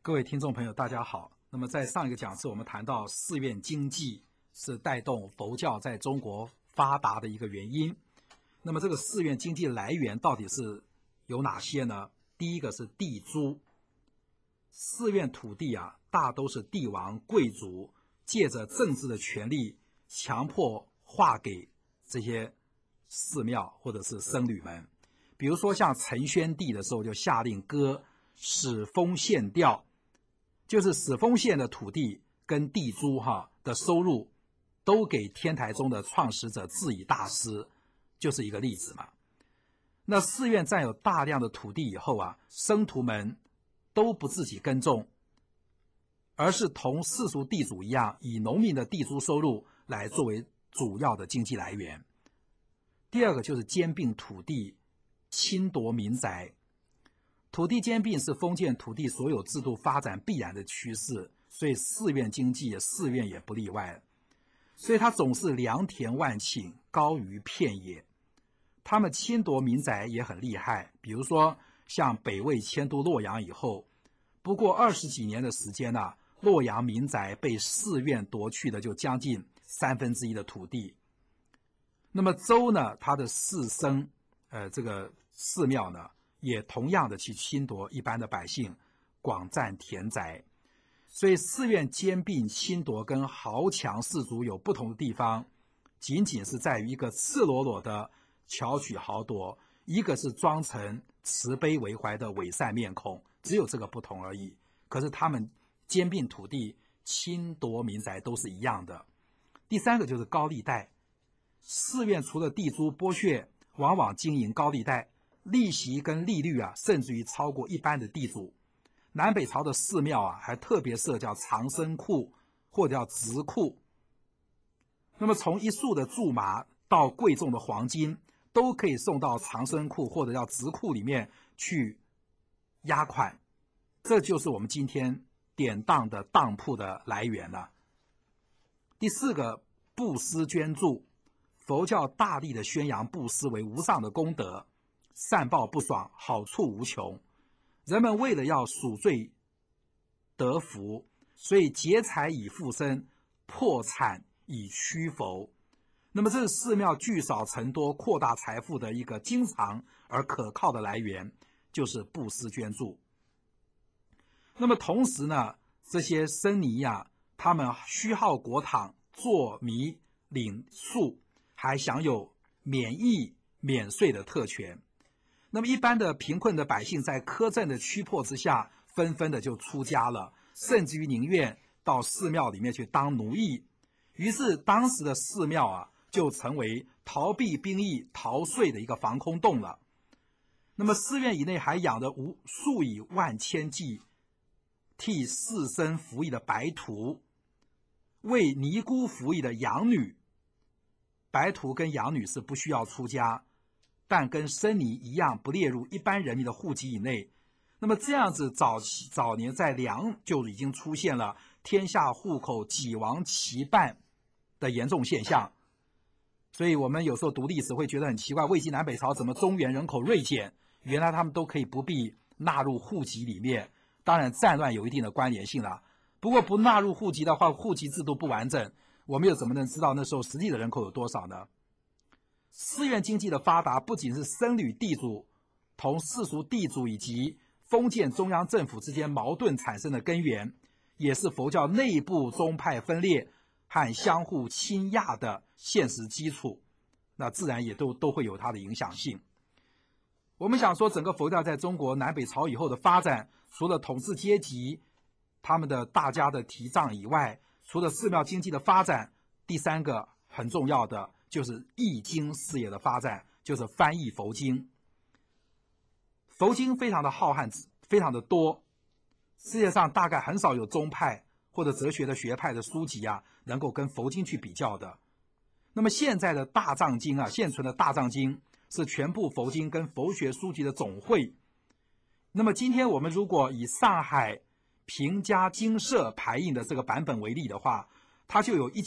各位听众朋友，大家好。那么在上一个讲次，我们谈到寺院经济是带动佛教在中国发达的一个原因。那么这个寺院经济来源到底是有哪些呢？第一个是地租。寺院土地大都是帝王贵族借着政治的权力强迫划给这些寺庙或者是僧侣们。比如说像陈宣帝的时候就下令割始丰县调，就是始丰县的土地跟地租的收入都给天台宗的创始者智以大师，就是一个例子嘛。那寺院占有大量的土地以后僧徒们都不自己耕种，而是同世俗地主一样，以农民的地租收入来作为主要的经济来源。第二个就是兼并土地，侵夺民宅。土地兼并是封建土地所有制度发展必然的趋势，所以寺院经济，寺院也不例外。所以它总是良田万顷，高于片野。他们侵夺民宅也很厉害，比如说像北魏迁都洛阳以后，不过20几年的时间洛阳民宅被寺院夺去的就将近1/3的土地。那么周呢，它的寺僧这个寺庙呢，也同样的去侵夺一般的百姓，广占田宅。所以寺院兼并侵夺跟豪强士族有不同的地方，仅仅是在于一个赤裸裸的巧取豪夺，一个是装成慈悲为怀的伪善面孔，只有这个不同而已。可是他们兼并土地，侵夺民宅都是一样的。第三个就是高利贷。寺院除了地租剥削，往往经营高利贷，利息跟利率甚至于超过一般的地主。南北朝的寺庙还特别设叫长生库或者叫直库。那么从一束的苎麻到贵重的黄金，都可以送到长生库或者叫直库里面去押款。这就是我们今天典当的当铺的来源了。第四个，布施捐助。佛教大力的宣扬布施为无上的功德，善报不爽，好处无穷。人们为了要赎罪得福，所以劫财以富身，破产以驱佛。那么这是寺庙聚少成多扩大财富的一个经常而可靠的来源，就是布施捐助。那么同时呢，这些僧尼他们虚耗国帑，坐弥领宿，还享有免役免税的特权。那么一般的贫困的百姓在苛政的驱迫之下，纷纷的就出家了，甚至于宁愿到寺庙里面去当奴役。于是当时的寺庙就成为逃避兵役、逃税的一个防空洞了。那么寺院以内还养着数以万千计替士僧服役的白徒，为尼姑服役的养女。白徒跟养女是不需要出家，但跟僧尼一样不列入一般人民的户籍以内。那么这样子早年在梁就已经出现了天下户口几亡其半的严重现象。所以我们有时候读历史会觉得很奇怪，魏晋南北朝怎么中原人口锐减？原来他们都可以不必纳入户籍里面。当然战乱有一定的关联性了，不过不纳入户籍的话，户籍制度不完整，我们又怎么能知道那时候实际的人口有多少呢？寺院经济的发达不仅是僧侣地主同世俗地主以及封建中央政府之间矛盾产生的根源，也是佛教内部宗派分裂和相互倾轧的现实基础，那自然也都会有它的影响性。我们想说整个佛教在中国南北朝以后的发展，除了统治阶级他们的大家的提倡以外，除了寺庙经济的发展，第三个很重要的就是译经事业的发展，就是翻译佛经。佛经非常的浩瀚，非常的多，世界上大概很少有宗派或者哲学的学派的书籍能够跟佛经去比较的。那么现在的大藏经现存的大藏经是全部佛经跟佛学书籍的总汇。那么今天我们如果以上海平家经社排印的这个版本为例的话，它就有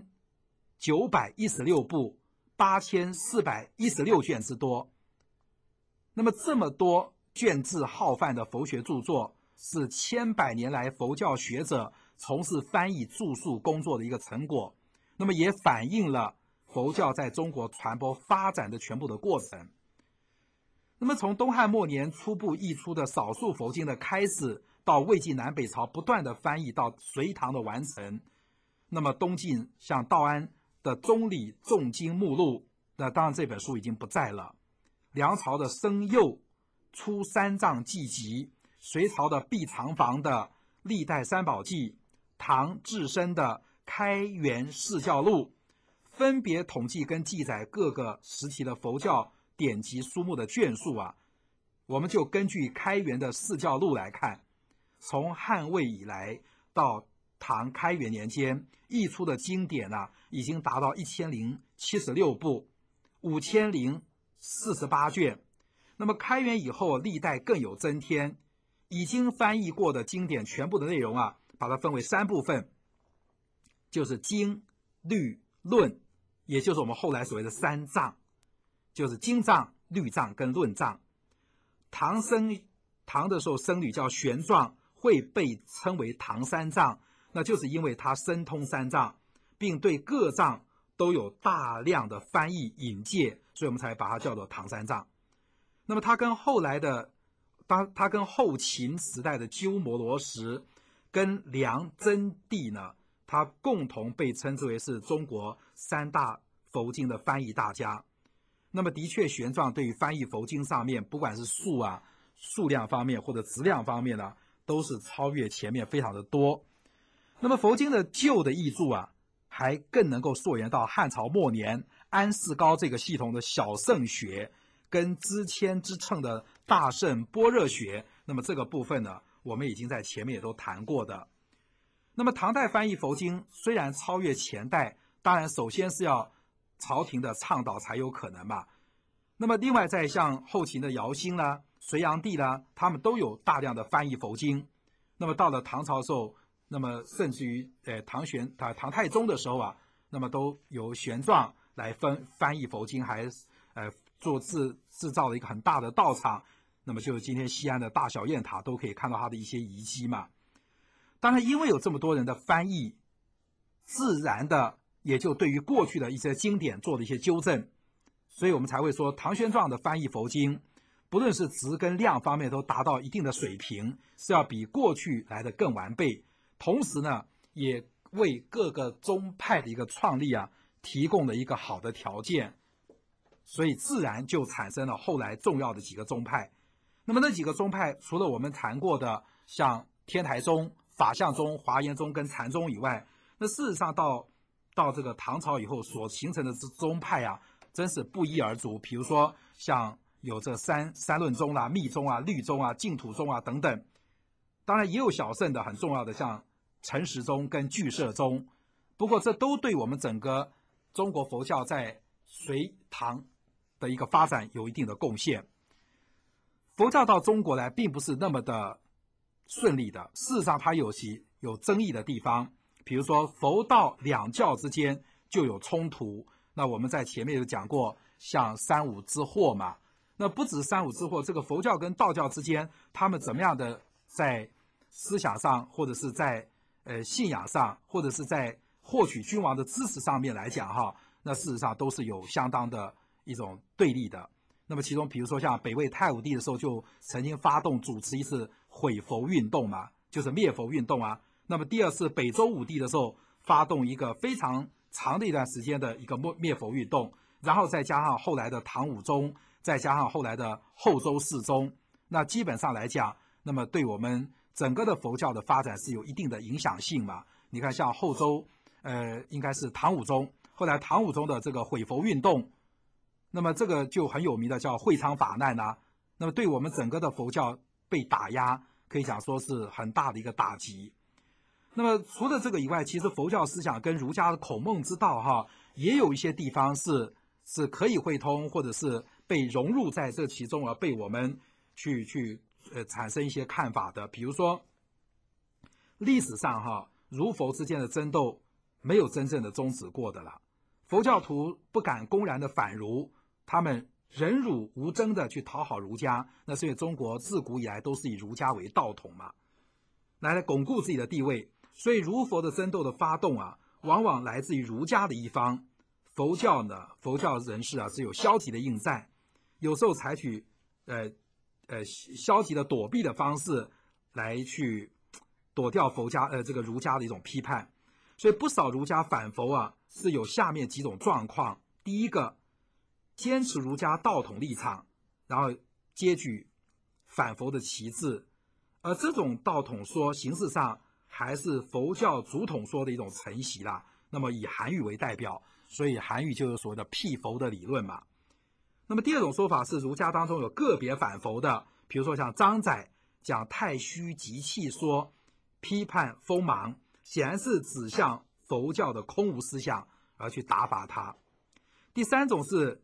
1916部8416卷之多。那么这么多卷帙浩泛的佛学著作， 是千百年来佛教学者从事翻译著述工作的一个成果，那么也反映了佛教在中国传播发展的全部的过程。那么从东汉末年初步译出的少数佛经的开始，到魏晋南北朝不断的翻译到隋唐的完成，那么东晋像道安的中理重经目录，那当然这本书已经不在了。梁朝的生佑出三藏记集，隋朝的毕长房的历代三宝记，唐智深的开元释教录，分别统计跟记载各个时期的佛教典籍书目的卷数啊，我们就根据开元的释教录来看，从汉魏以来到唐开元年间译出的经典啊，已经达到1076部，5048卷。那么开元以后，历代更有增添，已经翻译过的经典全部的内容啊，把它分为3部分，就是经、律、论，也就是我们后来所谓的3藏，就是经藏、律藏跟论藏。唐的时候僧侣叫玄奘，会被称为唐三藏，那就是因为他深通3藏，并对各藏都有大量的翻译引介，所以我们才把它叫做唐三藏。那么他跟后秦时代的鸠摩罗什跟梁真谛呢，他共同被称之为是中国3大佛经的翻译大家。那么的确玄奘对于翻译佛经上面，不管是数量方面或者质量方面呢，都是超越前面非常的多。那么佛经的旧的译著啊，还更能够溯源到汉朝末年安世高这个系统的小乘学跟支谦支乘的大乘般若学，那么这个部分呢，我们已经在前面也都谈过的。那么唐代翻译佛经虽然超越前代，当然首先是要朝廷的倡导才有可能嘛。那么另外在像后秦的姚兴啦、隋炀帝啦，他们都有大量的翻译佛经。那么到了唐朝的时候，那么甚至于唐太宗的时候啊，那么都由玄奘来翻译佛经，还制造了一个很大的道场，那么就是今天西安的大小雁塔都可以看到它的一些遗迹嘛。当然因为有这么多人的翻译，自然的也就对于过去的一些经典做了一些纠正，所以我们才会说唐玄奘的翻译佛经不论是质跟量方面都达到一定的水平，是要比过去来的更完备，同时呢也为各个宗派的一个创立啊提供了一个好的条件，所以自然就产生了后来重要的几个宗派。那么那几个宗派除了我们谈过的像天台宗、法相宗、华严宗跟禅宗以外，那事实上到这个唐朝以后所形成的宗派啊，真是不一而足。比如说像有这三论宗啦、密宗啊、律宗啊、净土宗啊等等，当然也有小乘的很重要的像陈实宗跟俱舍宗，不过这都对我们整个中国佛教在隋唐的一个发展有一定的贡献。佛教到中国来并不是那么的顺利的，事实上它有争议的地方，比如说佛道两教之间就有冲突。那我们在前面有讲过像三武之祸嘛，那不止三武之祸，这个佛教跟道教之间他们怎么样的在思想上或者是在信仰上或者是在获取君王的支持上面来讲哈，那事实上都是有相当的一种对立的。那么其中比如说像北魏太武帝的时候就曾经发动主持一次毁佛运动嘛，就是灭佛运动啊。那么第二次北周武帝的时候发动一个非常长的一段时间的一个灭佛运动，然后再加上后来的唐武宗，再加上后来的后周世宗，那基本上来讲，那么对我们整个的佛教的发展是有一定的影响性嘛。你看像后周应该是唐武宗，后来唐武宗的这个毁佛运动，那么这个就很有名的叫会昌法难啊，那么对我们整个的佛教被打压可以讲说是很大的一个打击。那么除了这个以外，其实佛教思想跟儒家的孔孟之道哈，也有一些地方是可以汇通，或者是被融入在这其中而被我们去产生一些看法的。比如说历史上哈，儒佛之间的争斗没有真正的终止过的了，佛教徒不敢公然的反儒，他们忍辱无争的去讨好儒家，那是因为中国自古以来都是以儒家为道统嘛。 来巩固自己的地位。所以儒佛的争斗的发动啊，往往来自于儒家的一方。佛教人士啊是有消极的应战，有时候采取消极的躲避的方式来去躲掉这个儒家的一种批判。所以不少儒家反佛啊是有下面几种状况：第一个，坚持儒家道统立场，然后接举反佛的旗帜，而这种道统说形式上还是佛教主统说的一种承袭啦。那么以韩愈为代表，所以韩愈就有所谓的辟佛的理论嘛。那么第二种说法是儒家当中有个别反佛的，比如说像张载讲太虚极气说，批判锋芒，显然是指向佛教的空无思想而去打垮它。第三种是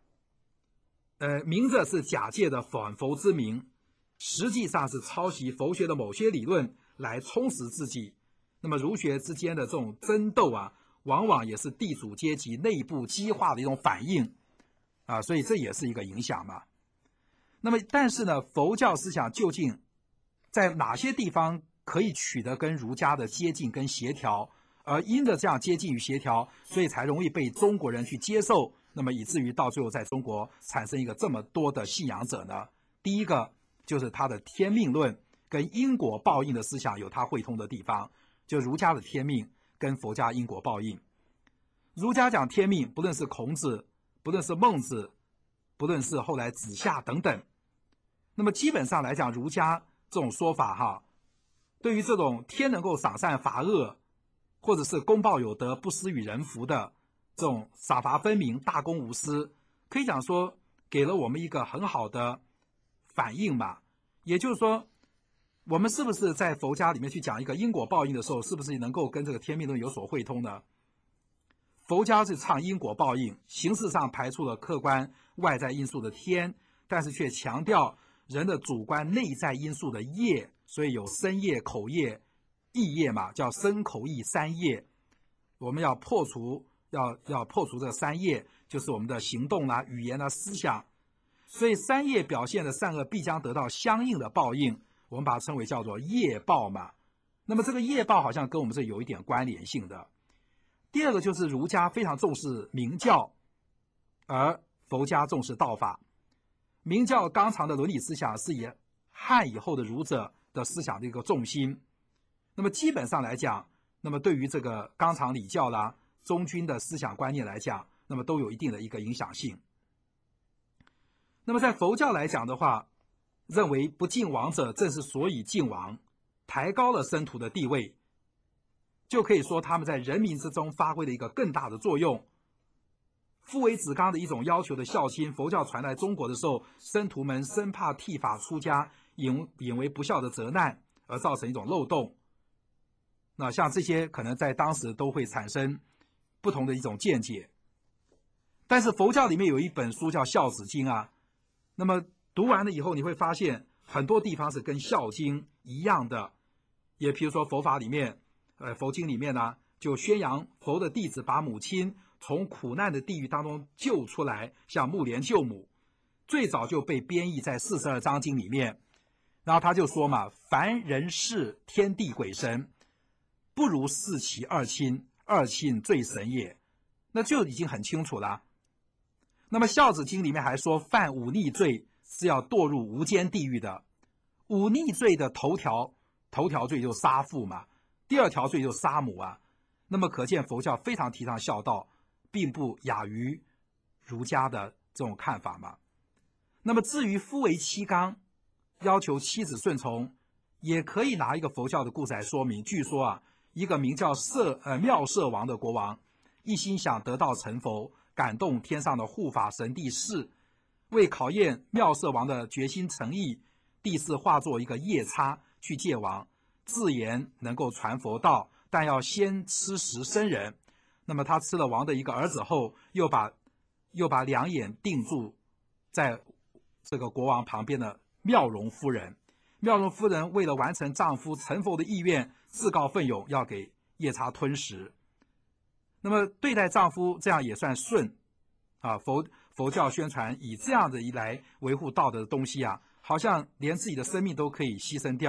明着是假借的反佛之名，实际上是抄袭佛学的某些理论来充实自己。那么儒学之间的这种争斗啊，往往也是地主阶级内部激化的一种反应啊，所以这也是一个影响嘛。那么但是呢，佛教思想究竟在哪些地方可以取得跟儒家的接近跟协调，而因着这样接近与协调，所以才容易被中国人去接受，那么以至于到最后在中国产生一个这么多的信仰者呢？第一个就是他的天命论跟因果报应的思想有他会通的地方，就儒家的天命跟佛家因果报应。儒家讲天命，不论是孔子，不论是孟子，不论是后来子夏等等，那么基本上来讲，儒家这种说法哈，对于这种天能够赏善罚恶，或者是公报有德不施与人福的这种赏罚分明大公无私，可以讲说给了我们一个很好的反应嘛。也就是说，我们是不是在佛家里面去讲一个因果报应的时候，是不是能够跟这个天命论有所会通呢？佛家是倡因果报应，形式上排除了客观外在因素的天，但是却强调人的主观内在因素的业，所以有身业、口业、意业嘛，叫身口意三业。我们要破除这三业，就是我们的行动啦、语言啦、思想。所以三业表现的善恶必将得到相应的报应，我们把它称为叫做业报嘛。那么这个业报好像跟我们这有一点关联性的。第二个就是儒家非常重视明教，而佛家重视道法。明教纲常的伦理思想是以汉以后的儒者的思想的一个重心。那么基本上来讲，那么对于这个纲常礼教啦、忠君的思想观念来讲，那么都有一定的一个影响性。那么在佛教来讲的话，认为不敬王者正是所以敬王，抬高了僧徒的地位，就可以说他们在人民之中发挥了一个更大的作用。父为子纲的一种要求的孝心，佛教传来中国的时候，僧徒们生怕剃发出家引为不孝的责难，而造成一种漏洞。那像这些可能在当时都会产生不同的一种见解。但是佛教里面有一本书叫《孝子经》啊，那么读完了以后，你会发现很多地方是跟《孝经》一样的。也比如说佛法里面，佛经里面呢，就宣扬佛的弟子把母亲从苦难的地狱当中救出来，像目连救母，最早就被编译在42章经里面。然后他就说嘛，凡人事天地鬼神，不如视其二亲，二亲最神也。那就已经很清楚了。那么《孝子经》里面还说，犯忤逆罪是要堕入无间地狱的。忤逆罪的头条罪就杀父嘛，第二条罪就杀母啊。那么可见佛教非常提倡孝道，并不亚于儒家的这种看法嘛。那么至于夫为妻纲，要求妻子顺从，也可以拿一个佛教的故事来说明。据说啊，一个名叫妙舍王的国王，一心想得道成佛，感动天上的护法神帝释，为考验妙舍王的决心诚意，帝释化作一个夜叉去见王，自言能够传佛道，但要先吃食生人。那么他吃了王的一个儿子后，又把两眼定住在这个国王旁边的妙容夫人。妙容夫人为了完成丈夫成佛的意愿，自告奋勇要给夜叉吞食。那么对待丈夫这样也算顺啊。佛教宣传以这样的来维护道德的东西啊，好像连自己的生命都可以牺牲掉，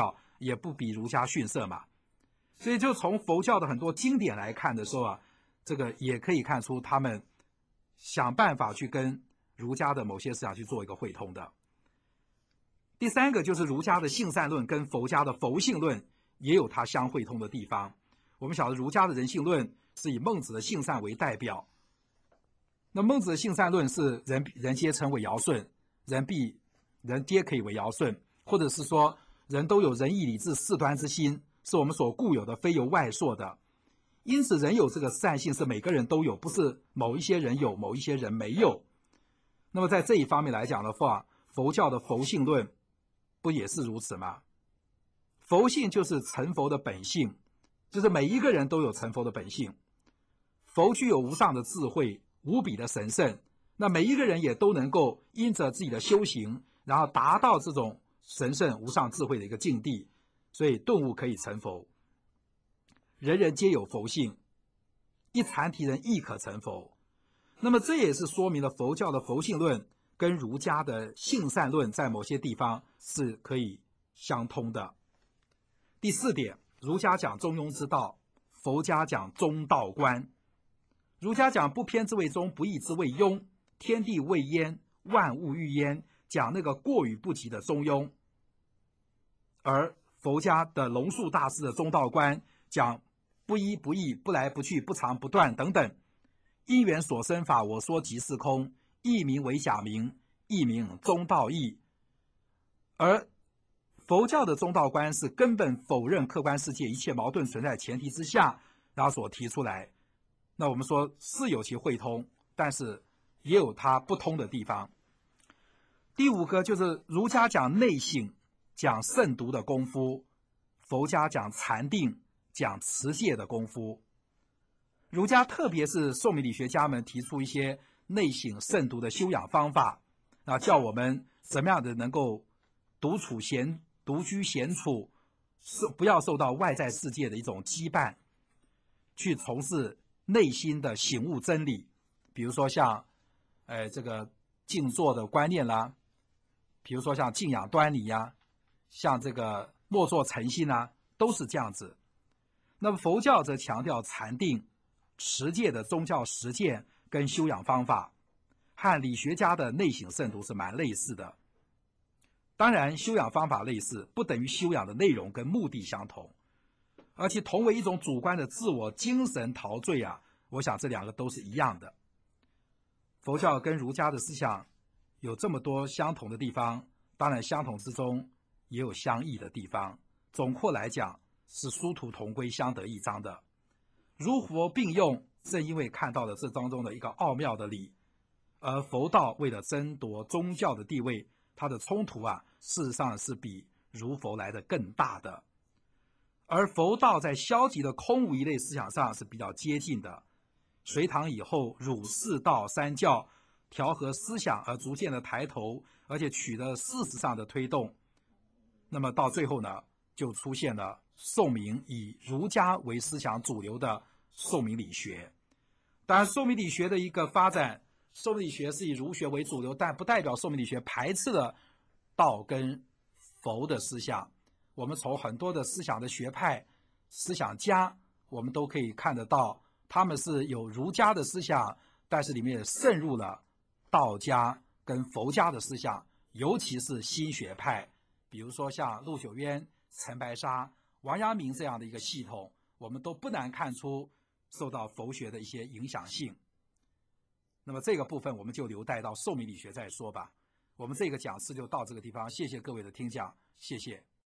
也不比儒家逊色嘛。所以就从佛教的很多经典来看的时候啊，这个也可以看出他们想办法去跟儒家的某些思想去做一个汇通的。第三个就是儒家的性善论跟佛家的佛性论也有它相汇通的地方。我们晓得儒家的人性论是以孟子的性善为代表，那孟子的性善论是人皆称为尧舜，人皆可以为尧舜，或者是说人都有仁义礼智四端之心，是我们所固有的，非由外铄的。因此人有这个善性是每个人都有，不是某一些人有某一些人没有。那么在这一方面来讲的话，佛教的佛性论不也是如此吗？佛性就是成佛的本性，就是每一个人都有成佛的本性。佛具有无上的智慧，无比的神圣，那每一个人也都能够因着自己的修行，然后达到这种神圣无上智慧的一个境地，所以顿悟可以成佛。人人皆有佛性，一禅提人亦可成佛。那么这也是说明了佛教的佛性论跟儒家的性善论在某些地方是可以相通的。第四点，儒家讲中庸之道，佛家讲中道观。儒家讲不偏之谓中，不义之谓庸，天地未焉，万物欲焉，讲那个过与不及的中庸。而佛家的龙树大师的中道观讲不依不异，不来不去，不长不断等等。因缘所生法，我说即是空，一名为假名，一名中道义。而佛教的中道观是根本否认客观世界一切矛盾存在前提之下，然后所提出来。那我们说是有其汇通，但是也有它不通的地方。第五个就是儒家讲内省，讲慎独的功夫，佛家讲禅定，讲持戒的功夫。儒家特别是宋明理学家们提出一些内省慎独的修养方法，叫我们怎么样的能够独居闲处，不要受到外在世界的一种羁绊，去从事内心的醒悟真理。比如说像这个静坐的观念啦，比如说像静养端倪呀，像这个默坐诚心啊，都是这样子。那么佛教则强调禅定持戒的宗教实践跟修养方法，和理学家的内省慎独是蛮类似的。当然修养方法类似，不等于修养的内容跟目的相同，而且同为一种主观的自我精神陶醉啊，我想这两个都是一样的。佛教跟儒家的思想有这么多相同的地方，当然相同之中也有相异的地方，总括来讲是殊途同归，相得益彰的。儒佛并用，正因为看到了这当中的一个奥妙的理，而佛道为了争夺宗教的地位，它的冲突啊，事实上是比儒佛来的更大的。而佛道在消极的空无一类思想上是比较接近的。隋唐以后，儒释道三教调和思想而逐渐的抬头，而且取得事实上的推动。那么到最后呢，就出现了宋明以儒家为思想主流的宋明理学。当然宋明理学的一个发展，宋明理学是以儒学为主流，但不代表宋明理学排斥了道跟佛的思想。我们从很多的思想的学派思想家，我们都可以看得到，他们是有儒家的思想，但是里面也渗入了道家跟佛家的思想，尤其是新学派，比如说像陆九渊、陈白沙、王阳明这样的一个系统，我们都不难看出受到佛学的一些影响性。那么这个部分我们就留待到宋明理学再说吧。我们这个讲次就到这个地方，谢谢各位的听讲，谢谢。